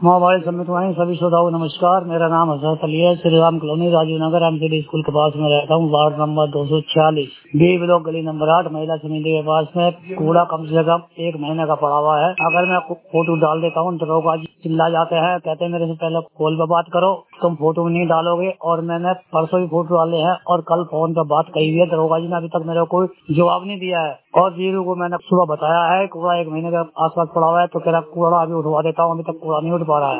महावाणी समित वाणी सभी श्रोताओं को नमस्कार। मेरा नाम हजरत अली है। Shri Ram colony Rajiv Nagar MCD school के पास में रहता हूँ। वार्ड नंबर 246 बी ब्लॉक गली नंबर 8 महिला समिति के पास में। कूड़ा कम से कम 1 महीने का पड़ा हुआ है। अगर मैं फोटो डाल देता हूँ तो लोग आज चिल्ला जाते हैं, कहते हैं मेरे से पहले कॉल पर बात करो, तुम फोटो नहीं डालोगे। और मैंने परसों भी फोटो डाले हैं और कल फोन पर बात कही हुई है। दरोगा जी ने अभी तक मेरे को जवाब नहीं दिया है। और जीरो को मैंने सुबह बताया है कूड़ा 1 महीने के आसपास पड़ा हुआ है, तो कह रहा कूड़ा अभी उठवा देता हूँ, अभी तक कूड़ा नहीं उठ पा रहा है।